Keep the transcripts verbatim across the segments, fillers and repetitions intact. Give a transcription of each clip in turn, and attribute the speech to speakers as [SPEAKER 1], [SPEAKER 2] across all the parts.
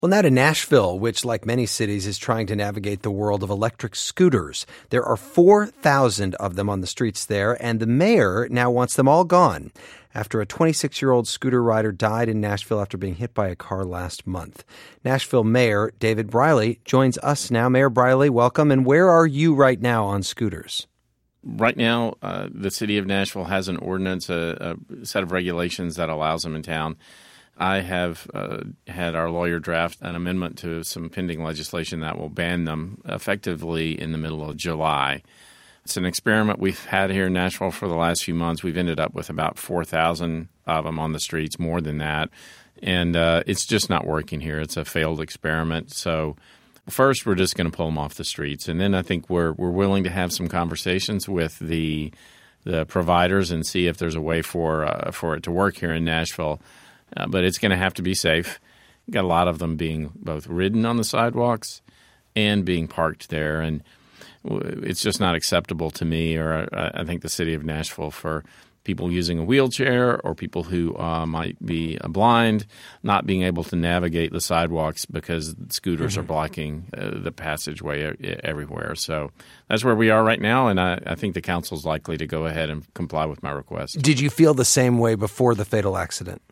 [SPEAKER 1] Well, now to Nashville, which, like many cities, is trying to navigate the world of electric scooters. There are four thousand of them on the streets there, and the mayor now wants them all gone after a twenty-six-year-old scooter rider died in Nashville after being hit by a car last month. Nashville Mayor David Briley joins us now. Mayor Briley, welcome. And where are you right now on scooters?
[SPEAKER 2] Right now, uh, the city of Nashville has an ordinance, a, a set of regulations that allows them in town. I have uh, had our lawyer draft an amendment to some pending legislation that will ban them effectively in the middle of July. It's an experiment we've had here in Nashville for the last few months. We've ended up with about four thousand of them on the streets, more than that. And uh, it's just not working here. It's a failed experiment. So first, we're just going to pull them off the streets. And then I think we're we're willing to have some conversations with the the providers and see if there's a way for uh, for it to work here in Nashville. Uh, but it's going to have to be safe. Got a lot of them being both ridden on the sidewalks and being parked there. And it's just not acceptable to me, or I think the city of Nashville, for people using a wheelchair or people who uh, might be blind not being able to navigate the sidewalks because scooters mm-hmm. are blocking uh, the passageway everywhere. So that's where we are right now, and I, I think the council is likely to go ahead and comply with my request.
[SPEAKER 1] Did you feel the same way before the fatal accident?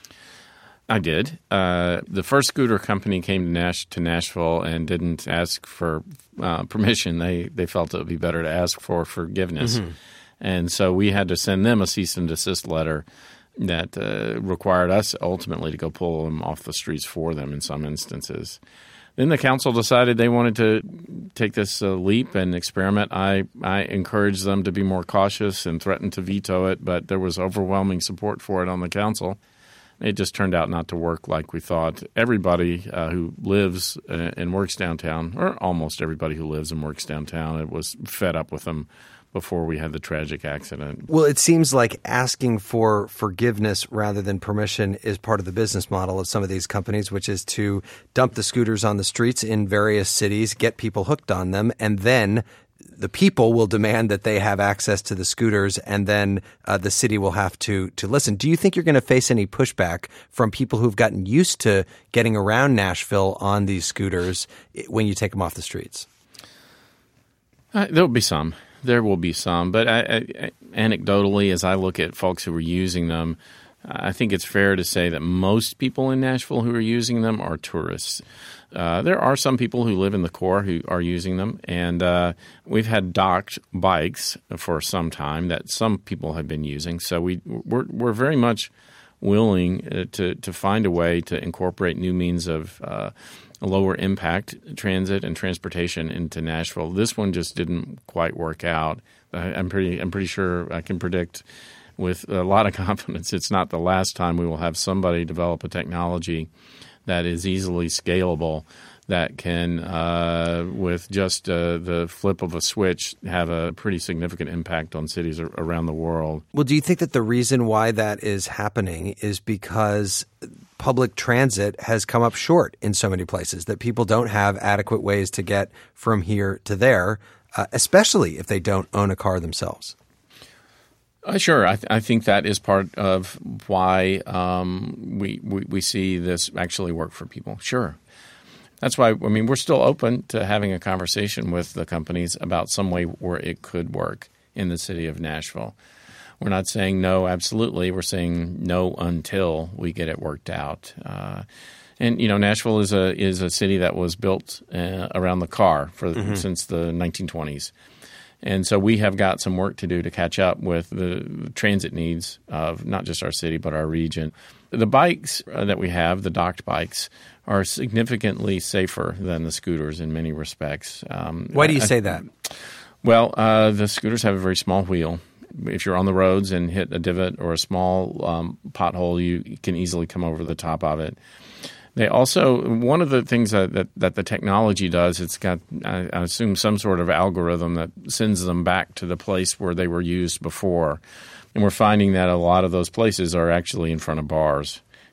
[SPEAKER 2] I did. Uh, the first scooter company came to, Nash- to Nashville and didn't ask for uh, permission. They they felt it would be better to ask for forgiveness. Mm-hmm. And so we had to send them a cease and desist letter that uh, required us ultimately to go pull them off the streets for them in some instances. Then the council decided they wanted to take this uh, leap and experiment. I, I encouraged them to be more cautious and threatened to veto it, but there was overwhelming support for it on the council. It just turned out not to work like we thought. Everybody uh, who lives uh, and works downtown, or almost everybody who lives and works downtown, it was fed up with them before we had the tragic accident.
[SPEAKER 1] Well, it seems like asking for forgiveness rather than permission is part of the business model of some of these companies, which is to dump the scooters on the streets in various cities, get people hooked on them, and then the people will demand that they have access to the scooters, and then uh, the city will have to to listen. Do you think you're going to face any pushback from people who've gotten used to getting around Nashville on these scooters when you take them off the streets?
[SPEAKER 2] Uh, there'll be some. There will be some. But I, I, anecdotally, as I look at folks who are using them, I think it's fair to say that most people in Nashville who are using them are tourists. Uh, there are some people who live in the core who are using them, and uh, we've had docked bikes for some time that some people have been using. So we, we're, we're very much willing uh, to, to find a way to incorporate new means of uh, lower impact transit and transportation into Nashville. This one just didn't quite work out. I, I'm pretty I'm pretty sure I can predict with a lot of confidence it's not the last time we will have somebody develop a technology that is easily scalable, that can, uh, with just uh, the flip of a switch, have a pretty significant impact on cities ar- around the world.
[SPEAKER 1] Well, do you think that the reason why that is happening is because public transit has come up short in so many places, that people don't have adequate ways to get from here to there, uh, especially if they don't own a car themselves?
[SPEAKER 2] Uh, sure. I, th- I think that is part of why um, we, we we see this actually work for people. Sure. That's why, I mean, we're still open to having a conversation with the companies about some way where it could work in the city of Nashville. We're not saying no, absolutely. We're saying no until we get it worked out. Uh, and, you know, Nashville is a is a city that was built uh, around the car for mm-hmm. since the nineteen twenties. And so we have got some work to do to catch up with the transit needs of not just our city but our region. The bikes that we have, the docked bikes, are significantly safer than the scooters in many respects. Um,
[SPEAKER 1] Why do you
[SPEAKER 2] I,
[SPEAKER 1] say that?
[SPEAKER 2] Well, uh, the scooters have a very small wheel. If you're on the roads and hit a divot or a small um, pothole, you can easily come over the top of it. They also, one of the things that, that, that the technology does, it's got, I, I assume, some sort of algorithm that sends them back to the place where they were used before. And we're finding that a lot of those places are actually in front of bars.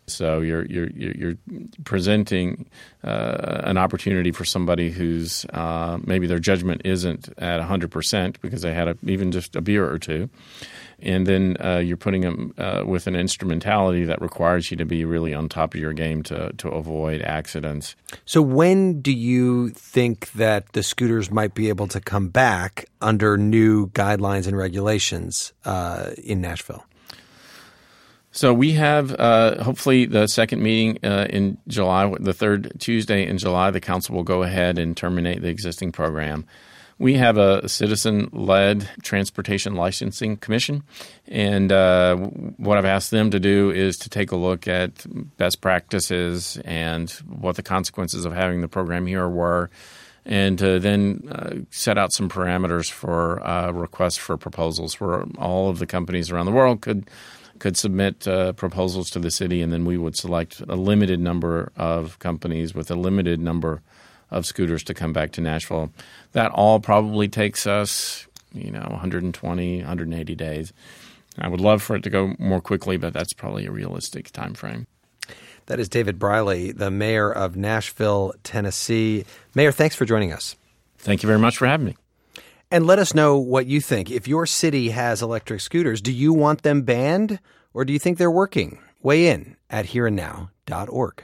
[SPEAKER 2] So you're you're you're presenting uh, an opportunity for somebody who's uh, maybe their judgment isn't at one hundred percent because they had a, even just a beer or two, and then uh, you're putting them uh, with an instrumentality that requires you to be really on top of your game to to avoid accidents.
[SPEAKER 1] So when do you think that the scooters might be able to come back under new guidelines and regulations uh, in Nashville?
[SPEAKER 2] So we have uh, hopefully the second meeting uh, in July, the third Tuesday in July, the council will go ahead and terminate the existing program. We have a citizen-led transportation licensing commission, and uh, what I've asked them to do is to take a look at best practices and what the consequences of having the program here were, and to then uh, set out some parameters for uh, requests for proposals where all of the companies around the world could could submit uh, proposals to the city, and then we would select a limited number of companies with a limited number of scooters to come back to Nashville. That all probably takes us, you know, one hundred twenty, one hundred eighty days. I would love for it to go more quickly, but that's probably a realistic time frame.
[SPEAKER 1] That is David Briley, the mayor of Nashville, Tennessee. Mayor, thanks for joining us.
[SPEAKER 2] Thank you very much for having me.
[SPEAKER 1] And let us know what you think. If your city has electric scooters, do you want them banned or do you think they're working? Weigh in at here and now dot org.